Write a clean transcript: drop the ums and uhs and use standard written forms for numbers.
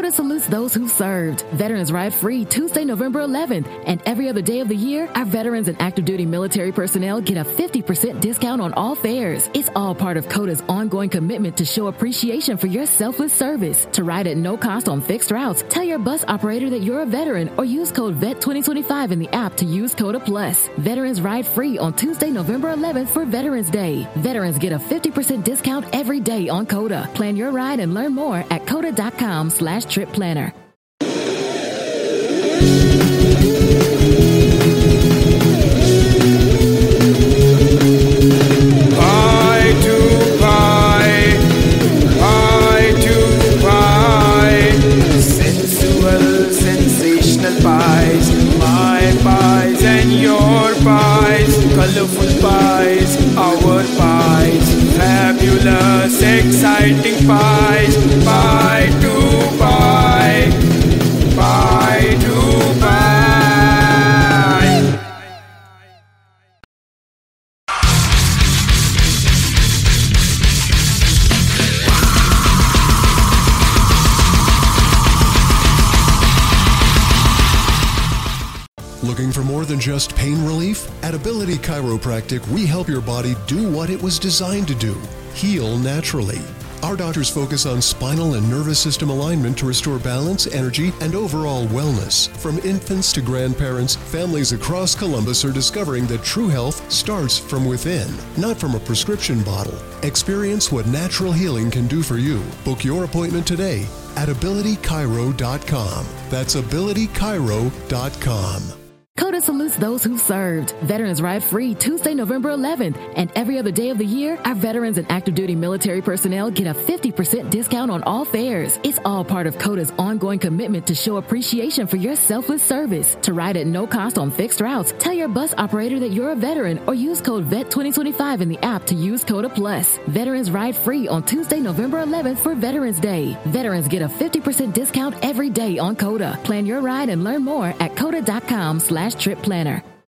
COTA salutes those who served. Veterans Ride Free Tuesday, November 11th. And every other day of the year, our veterans and active duty military personnel get a 50% discount on all fares. It's all part of COTA's ongoing commitment to show appreciation for your selfless service. To ride at no cost on fixed routes, tell your bus operator that you're a veteran or use code VET2025 in the app to use COTA Plus. Veterans Ride Free on Tuesday, November 11th for Veterans Day. Veterans get a 50% discount every day on COTA. Plan your ride and learn more at COTA.com/trip planner. Pies, my pies and your pies, colorful pies, our pies, fabulous, exciting pies, pie to pie, pie to pie. Looking for more than just pain relief? At Ability Chiropractic, we help your body do what it was designed to do, heal naturally. Our doctors focus on spinal and nervous system alignment to restore balance, energy, and overall wellness. From infants to grandparents, families across Columbus are discovering that true health starts from within, not from a prescription bottle. Experience what natural healing can do for you. Book your appointment today at abilitychiro.com. That's abilitychiro.com. COTA salutes those who served. Veterans Ride Free Tuesday, November 11th. And every other day of the year, our veterans and active duty military personnel get a 50% discount on all fares. It's all part of COTA's ongoing commitment to show appreciation for your selfless service. To ride at no cost on fixed routes, tell your bus operator that you're a veteran or use code VET2025 in the app to use COTA Plus. Veterans Ride Free on Tuesday, November 11th for Veterans Day. Veterans get a 50% discount every day on COTA. Plan your ride and learn more at COTA.com/trip planner.